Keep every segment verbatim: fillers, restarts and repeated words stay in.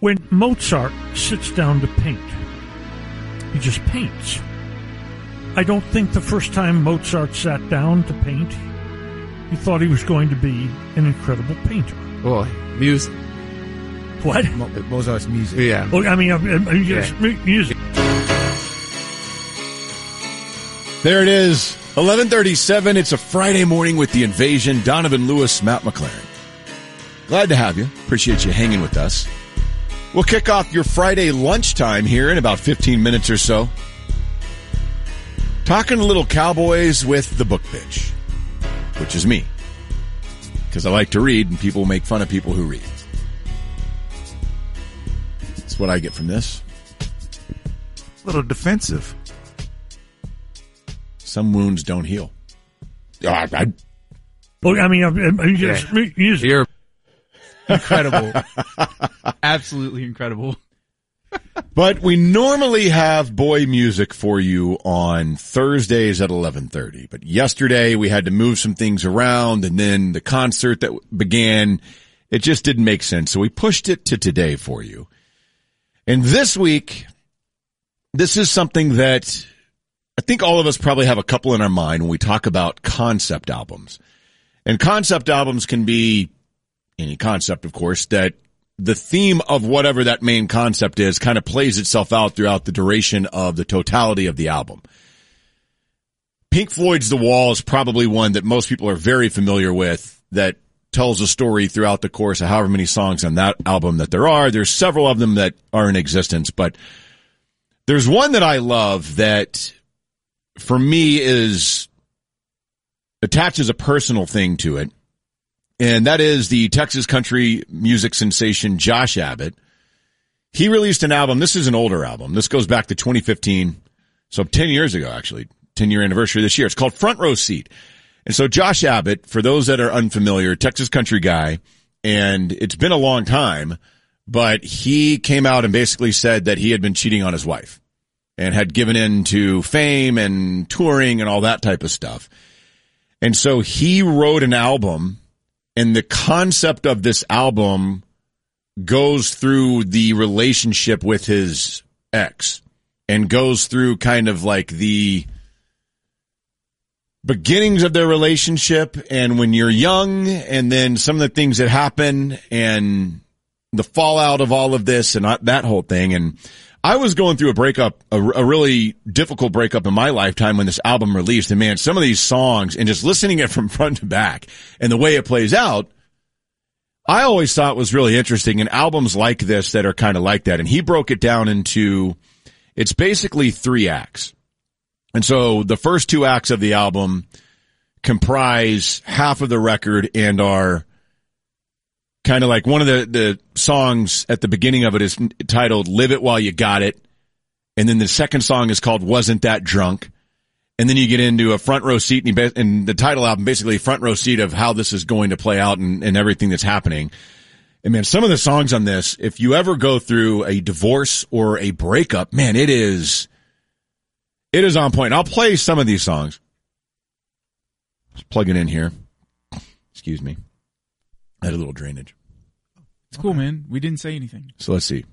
When Mozart sits down to paint, he just paints. I don't think the first time Mozart sat down to paint, he thought he was going to be an incredible painter. Well, music. What? Mo- Mozart's music. Yeah. Oh, I mean, I mean, I mean just Yeah. music. There it is, eleven thirty-seven. It's a Friday morning with The Invasion. Donovan Lewis, Matt McLaren. Glad to have you. Appreciate you hanging with us. We'll kick off your Friday lunchtime here in about fifteen minutes or so. Talking a little Cowboys with the book pitch, which is me. Because I like to read, and people make fun of people who read. That's what I get from this. A little defensive. Some wounds don't heal. I, I, Oh, I mean, I mean just Yeah. music. You're incredible. Absolutely incredible. But we normally have boy music for you on Thursdays at eleven thirty. But yesterday we had to move some things around, and then the concert that began, it just didn't make sense. So we pushed it to today for you. And this week, this is something that I think all of us probably have a couple in our mind when we talk about concept albums. And concept albums can be any concept, of course, that the theme of whatever that main concept is kind of plays itself out throughout the duration of the totality of the album. Pink Floyd's The Wall is probably one that most people are very familiar with, that tells a story throughout the course of however many songs on that album that there are. There's several of them that are in existence, but there's one that I love that for me is attaches a personal thing to it. And that is the Texas country music sensation Josh Abbott. He released an album. This is an older album. This goes back to twenty fifteen. So ten years ago, actually. ten year anniversary this year. It's called Front Row Seat. And so Josh Abbott, for those that are unfamiliar, Texas country guy, and it's been a long time, but he came out and basically said that he had been cheating on his wife and had given in to fame and touring and all that type of stuff. And so he wrote an album, and the concept of this album goes through the relationship with his ex and goes through kind of like the beginnings of their relationship and when you're young, and then some of the things that happen and the fallout of all of this and that whole thing. And I was going through a breakup, a, a really difficult breakup in my lifetime when this album released. And man, some of these songs and just listening it from front to back and the way it plays out, I always thought was really interesting. And albums like this that are kind of like that. And he broke it down into, it's basically three acts. And so the first two acts of the album comprise half of the record and are kind of like one of the, the songs at the beginning of it is titled Live It While You Got It. And then the second song is called Wasn't That Drunk. And then you get into a front row seat, and, and the title album, basically front row seat of how this is going to play out and, and everything that's happening. And man, some of the songs on this, if you ever go through a divorce or a breakup, man, it is, it is on point. I'll play some of these songs. Just plug it in here. Excuse me. I had a little drainage. It's cool, man. We didn't say anything. So let's see.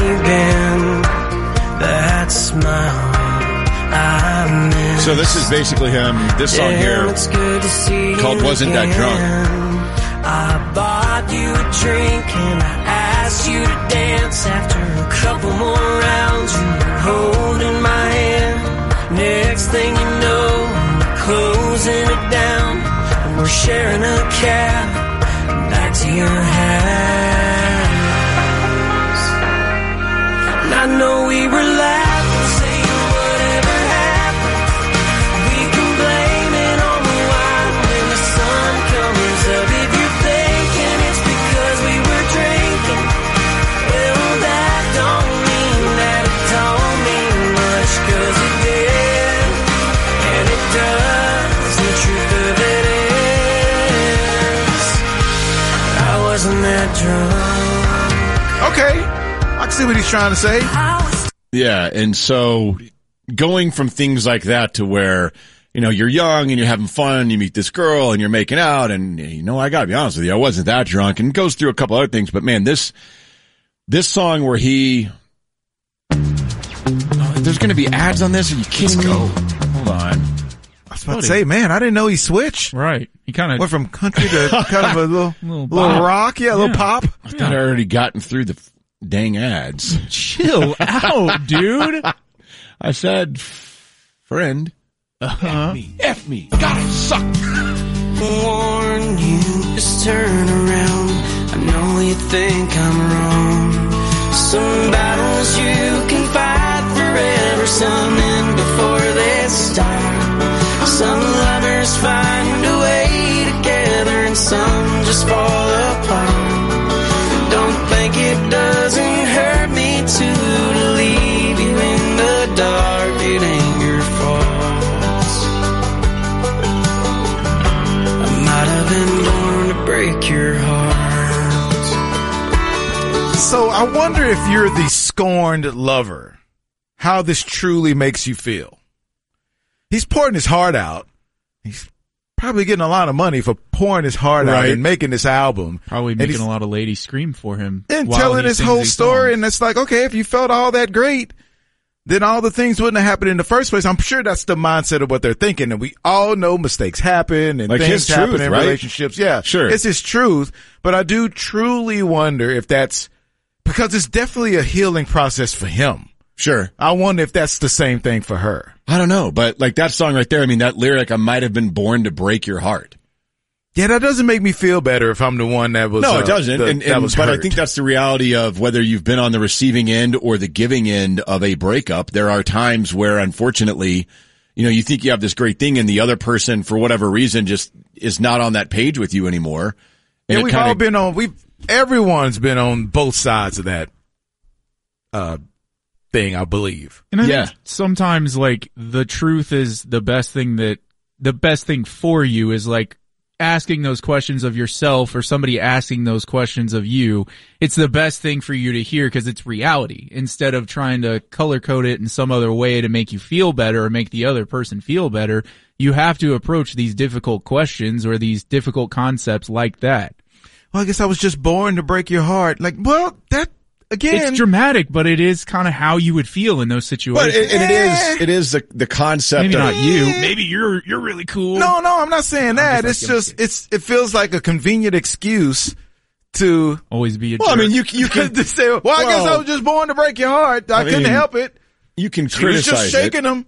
So this is basically him, this song here, called Wasn't That Drunk. I bought you a drink and I asked you to dance. After a couple more rounds, you were holding my hand. Next thing you know, we're closing it down, and we're sharing a cab back to your house. And I know we were laughing, saying whatever happened, we can blame it on the wine when the sun comes up. If you're thinking it's because we were drinking, well, that don't mean that it don't mean much, 'cause it did, and it does. The truth of it is, I wasn't that drunk. Okay. I can see what he's trying to say. Yeah, and so going from things like that to where, you know, you're young and you're having fun, you meet this girl and you're making out, and, you know, I gotta be honest with you, I wasn't that drunk, and it goes through a couple other things, but man, this, This song where he, oh, there's going to be ads on this. Are you kidding me? Hold on. I was about to say, man, I didn't know he switched. Right. He kind of went from country to kind of a little, little, little rock. Yeah, a little Yeah. pop. I thought I already gotten through the f- dang ads. Chill out, dude. I said, f- friend. Uh-huh. F me. F me. God, it sucked. Warn you, just turn around. I know you think I'm wrong. Some battles you can fight forever, some end before they start. Some lovers find a way together and some just fall apart. Don't think it doesn't hurt me to, to leave you in the dark. It ain't your fault. I might have been born to break your heart. So I wonder if you're the scorned lover, how this truly makes you feel. He's pouring his heart out. He's probably getting a lot of money for pouring his heart out Right. and making this album. Probably And making he's- a lot of ladies scream for him. And while telling he his sings whole these story. songs. And it's like, okay, if you felt all that great, then all the things wouldn't have happened in the first place. I'm sure that's the mindset of what they're thinking. And we all know mistakes happen and Like things his happen truth, in right? relationships. Yeah, Sure. It's his truth. But I do truly wonder if that's because it's definitely a healing process for him. Sure. I wonder if that's the same thing for her. I don't know, but like that song right there, I mean, that lyric, I might have been born to break your heart. Yeah, that doesn't make me feel better if I'm the one that was. No, uh, it doesn't. the- and, that and, was but I hurt. think that's the reality of whether you've been on the receiving end or the giving end of a breakup. There are times where, unfortunately, you know, you think you have this great thing and the other person, for whatever reason, just is not on that page with you anymore. And Yeah, it we've kinda- all been on. We've everyone's been on both sides of that uh thing, I believe. And I Yeah. think sometimes like the truth is the best thing that the best thing for you is like asking those questions of yourself or somebody asking those questions of you. It's the best thing for you to hear because it's reality instead of trying to color code it in some other way to make you feel better or make the other person feel better. You have to approach these difficult questions or these difficult concepts like that. Well, I guess I was just born to break your heart. Like, well, that again. It's dramatic, but it is kind of how you would feel in those But situations. it, and it is, it is the, the concept Maybe of, not you. Maybe you're you're really cool. no, no, I'm not saying that. just It's like, just it's it feels like a convenient excuse to. Always be a well, I jerk. mean, you, you can, to say, well, I guess Well, I was just born to break your heart. I, I couldn't mean, help it. you can She was criticize just shaking it. him.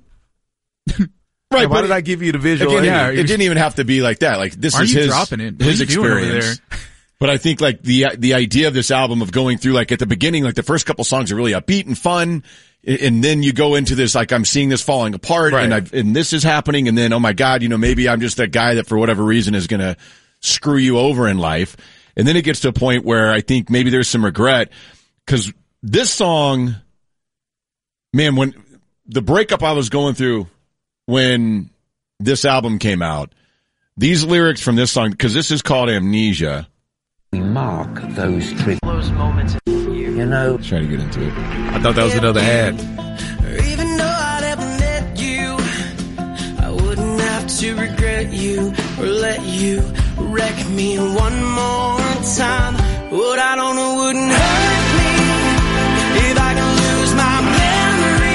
Right. Why but did I give you the visual? Again, aid? yeah, it didn't even have to be like that. Like this Why are is you his, dropping it? What his are you doing over experience. there? But I think like the, the idea of this album of going through like at the beginning, like the first couple songs are really upbeat and fun. And then you go into this, like I'm seeing this falling apart Right. and I, and this is happening. And then, oh my God, you know, maybe I'm just that guy that for whatever reason is going to screw you over in life. And then it gets to a point where I think maybe there's some regret because this song, man, when the breakup I was going through when this album came out, these lyrics from this song, because this is called Amnesia. Mark those triggers. Those moments in you. You know. Try to get into it. I thought that was another ad. Even though I'd ever met you, I wouldn't have to regret you or let you wreck me one more time. What I don't know wouldn't hurt me if I can lose my memory.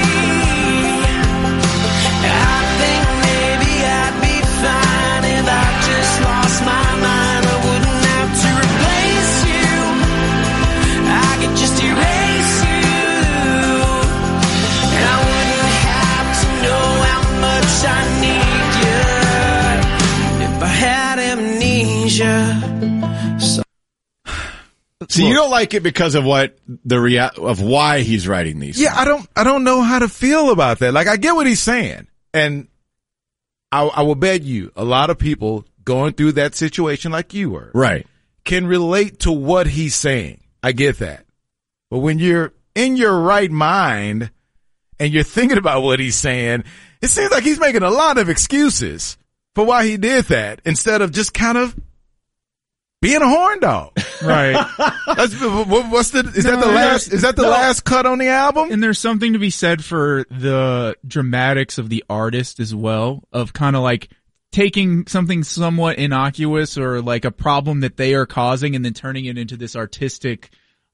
I think maybe I'd be fine if I just lost my mind. I wouldn't have to replace you. I could just erase you. And I wouldn't have to know how much I need you if I had amnesia. So See, you don't like it because of what the rea- of why he's writing these. Yeah, I don't, I don't know how to feel about that. Like, I get what he's saying, and I, I will bet you a lot of people going through that situation like you were Right. can relate to what he's saying. I get that, but when you're in your right mind and you're thinking about what he's saying, it seems like he's making a lot of excuses for why he did that instead of just kind of being a horn dog. Right. That's, what- what's the, is that No, the last, is that the no. last cut on the album? And there's something to be said for the dramatics of the artist as well, of kind of like taking something somewhat innocuous or like a problem that they are causing and then turning it into this artistic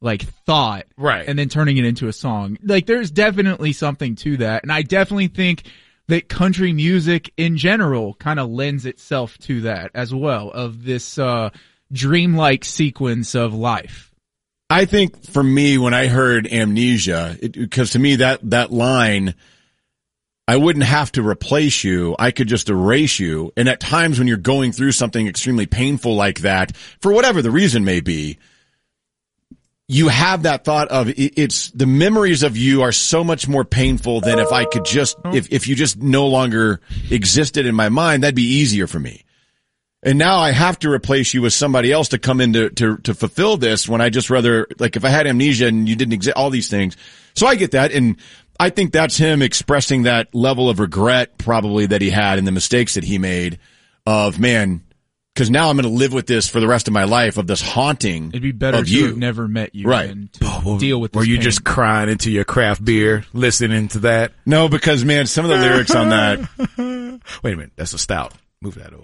like thought, Right. and then turning it into a song. Like there's definitely something to that, and I definitely think that country music in general kind of lends itself to that as well, of this uh dreamlike sequence of life. I think for me, when I heard Amnesia, because to me that that line, I wouldn't have to replace you. I could just erase you. And at times when you're going through something extremely painful like that, for whatever the reason may be, you have that thought of it's the memories of you are so much more painful than if I could just, if, if you just no longer existed in my mind, that'd be easier for me. And now I have to replace you with somebody else to come in to, to, to fulfill this when I just rather, like if I had amnesia and you didn't exist, all these things. So I get that. And I think that's him expressing that level of regret probably that he had and the mistakes that he made of, man, because now I'm going to live with this for the rest of my life, of this haunting It'd be better of to you. have never met you Right. than to deal with this Were you pain. just crying into your craft beer, listening to that? No, because man, some of the lyrics on that. Wait a minute, that's a stout. Move that over.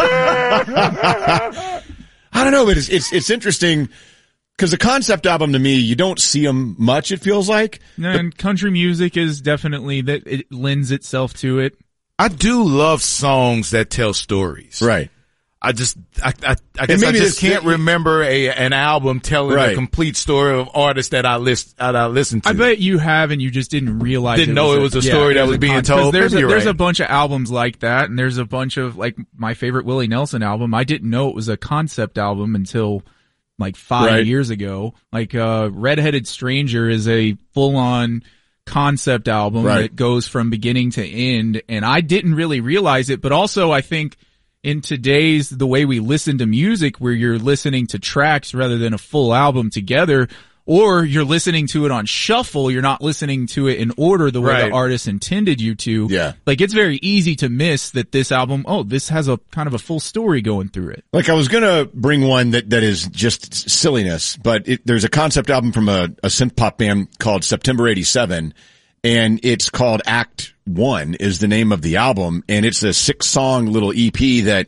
I don't know, but it's it's, it's interesting because the concept album to me, you don't see them much. It feels like. And country music is definitely that it lends itself to it. I do love songs that tell stories. Right. I just, I, I, I guess I maybe just this- can't remember a an album telling Right. a complete story of artists that I list, that I listened to. I bet you have, and you just didn't realize. Didn't know it was a story that was being con- 'cause told. There's, Maybe a, you're there's right. a bunch of albums like that, and there's a bunch of like my favorite Willie Nelson album. I didn't know it was a concept album until like five Right. years ago. Like uh, Redheaded Stranger is a full on concept album Right. that goes from beginning to end, and I didn't really realize it. But also, I think in today's, the way we listen to music, where you're listening to tracks rather than a full album together, or you're listening to it on shuffle, you're not listening to it in order the way Right. the artist intended you to. Yeah. Like, it's very easy to miss that this album, oh, this has a kind of a full story going through it. Like I was gonna bring one that, that is just silliness, but it, there's a concept album from a, a synth pop band called September eighty-seven, and it's called Act One is the name of the album, and it's a six song little E P that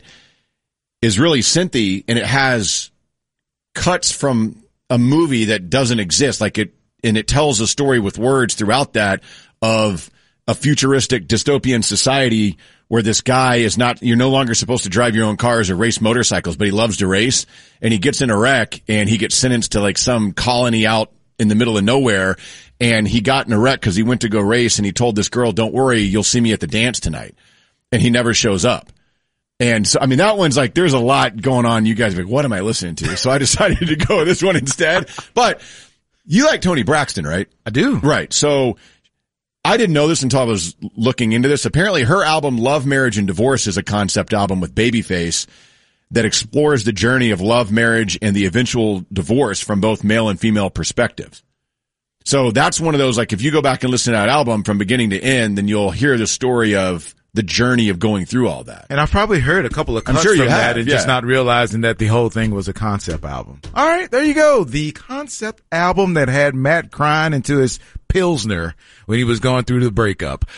is really synthy, and it has cuts from a movie that doesn't exist, like it, and it tells a story with words throughout that of a futuristic dystopian society where this guy is not, you're no longer supposed to drive your own cars or race motorcycles, but he loves to race, and he gets in a wreck and he gets sentenced to like some colony out in the middle of nowhere, and he got in a wreck because he went to go race, and he told this girl, don't worry, you'll see me at the dance tonight. And he never shows up. And so, I mean, that one's like, there's a lot going on. You guys are like, what am I listening to? So I decided to go with this one instead. But you like Toni Braxton, right? I do. Right. So I didn't know this until I was looking into this. Apparently her album Love, Marriage, and Divorce is a concept album with Babyface that explores the journey of love, marriage, and the eventual divorce from both male and female perspectives. So that's one of those, like, if you go back and listen to that album from beginning to end, then you'll hear the story of the journey of going through all that. And I've probably heard a couple of I'm cuts sure you from have, that and yeah. just not realizing that the whole thing was a concept album. All right, there you go. The concept album that had Matt crying into his Pilsner when he was going through the breakup.